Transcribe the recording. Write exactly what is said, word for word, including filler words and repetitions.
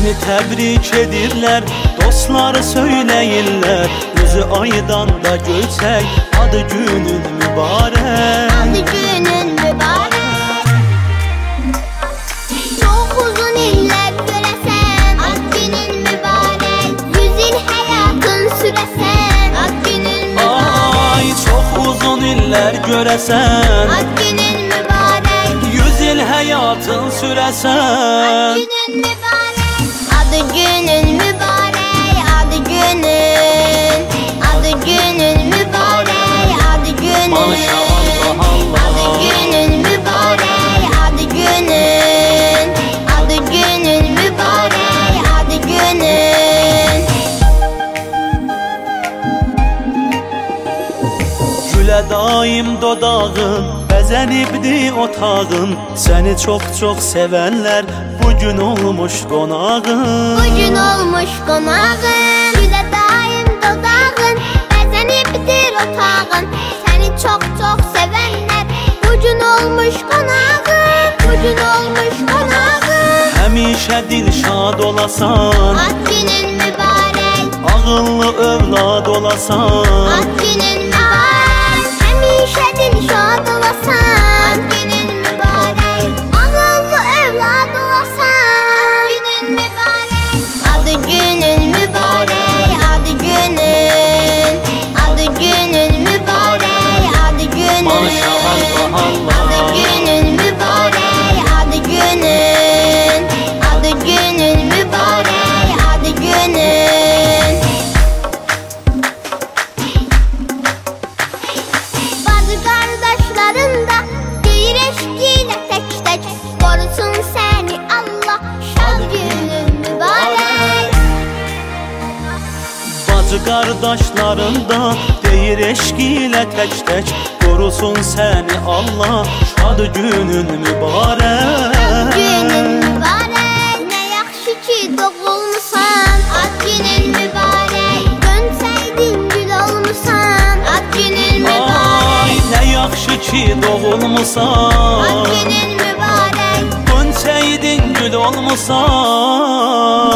Seni təbrik edirlər, dostları söyləyirlər. Gözü aydan da göyçək, adı günün mübarək. Adı günün mübarək. Çox uzun illər görəsən, ad günün mübarək. Yüz il həyatın sürəsən, ad günün mübarək. Ay, çox uzun illər görəsən, ad günün mübarək. Yüz il həyatın sürəsən, ad günün mübarək. Adı günün mübarək, adı günün, adı günün mübarək, adı günün. Maşallah Allah. Adı günün mübarək, adı günün, adı günün mübarək, adı günün. Gülə daim dodağın, bəzənibdi otağın. Səni çox-çox sevənlər bugün olmuş qonağın. Bugün olmuş qonağın, gülə daim dodağın, bəzənibdir otağın. Səni çox-çox sevənlər bugün olmuş qonağın, bugün olmuş qonağın. Həmişə dilşad olasan, Ad günün mübarək, ağıllı övlad olasan. ad günün mübarək. Həmişə dilşad olasan, ad günün mübarək. Ağıllı övlad olasan, ad günün mübarək. Adı günün mübarək, adı günün, adı günün mübarək, adı günün. Maşallah Allah. Adı günün mübarək, adı günün, adı günün mübarək, adı günün. Bazı qardaşların da deyir eşqilə tək-tək, qorusun səni Allah, şad günün mübarək. Bacı qardaşların da deyir eşq ilə tək-tək, qorusun səni Allah, şad günün mübarək. Günün mübarək, nə yaxşı ki doğulmusan, ad günün mübarək. Gönçəydin gül olmusan, ad günün Ay, mübarək. nə yaxşı ki Ad doğulmusan, günün mübarək. Gönçəydin gül olmusan.